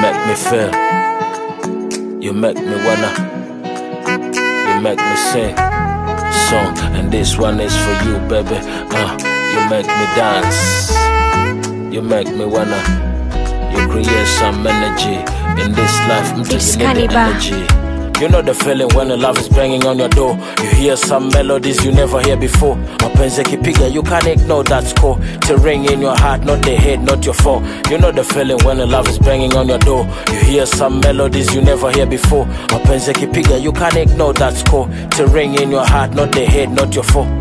make me feel, you make me wanna, you make me sing song, and this one is for you, baby. You make me dance, you make me wanna, you create some energy in this life. I'm taking in the energy. You know the feeling when the love is banging on your door. You hear some melodies you never hear before. Mapenzi kipiga, you can't ignore that score. To ring in your heart, not the head, not your fault. You know the feeling when the love is banging on your door. You hear some melodies you never hear before. Mapenzi kipiga, you can't ignore that score. To ring in your heart, not the head, not your fault.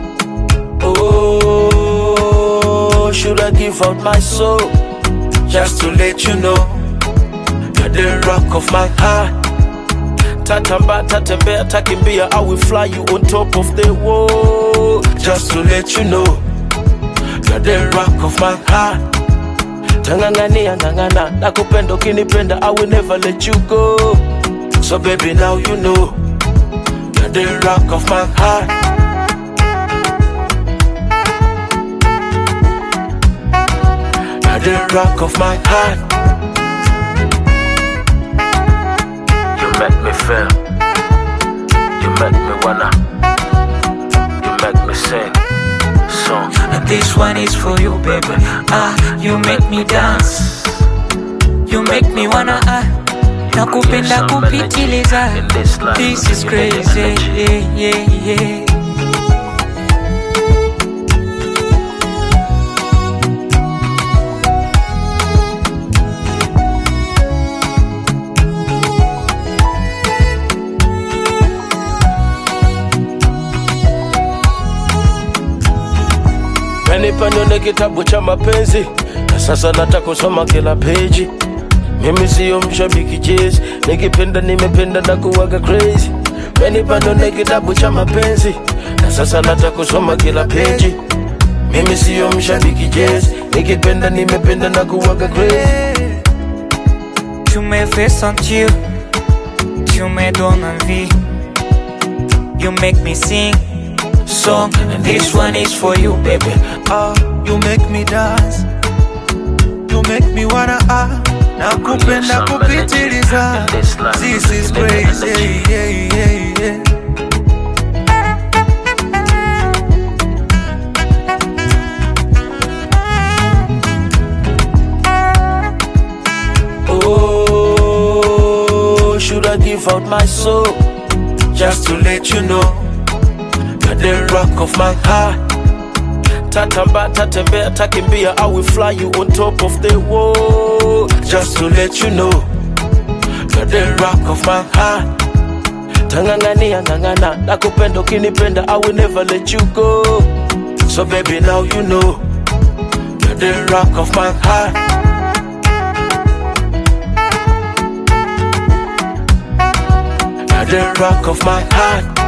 Oh, should I give out my soul just to let you know you're the rock of my heart? Tatamba, tatembea, takimbia, I will fly you on top of the world. Just to let you know you're the rock of my heart. Tangangania, ngangana, nakupenda ukinipenda, I will never let you go. So baby, now you know you're the rock of my heart. You're the rock of my heart. You make me feel, you make me wanna, you make me sing song, and this one is for you, baby. You make me dance, you make me wanna, nakupenda kupitiliza. This is crazy, yeah. Nipa nione kitabu cha mapenzi, na sasa nataka kusoma kila peji. Mimi siyo mshabiki jezi, nikipenda nimependa na kuwaga crazy. Nipa nione kitabu cha mapenzi, na sasa nataka kusoma kila peji. Mimi siyo mshabiki jezi, nikipenda nimependa na kuwaga crazy. Tu me fais sentir, tu me donnes envie. You make me sing song, and this one is for you, baby. You make me dance, you make me wanna, nakupenda kupitiliza. This is crazy, yeah. Oh, should I give out my soul just to let you know you're the rock of my heart? Tatamba, tatembea, takimbia, I will fly you on top of the world. Just to let you know you're the rock of my heart. Tangangania, ngangana, nakupenda ukinipenda, I will never let you go. So baby, now you know you're the rock of my heart. You're the rock of my heart.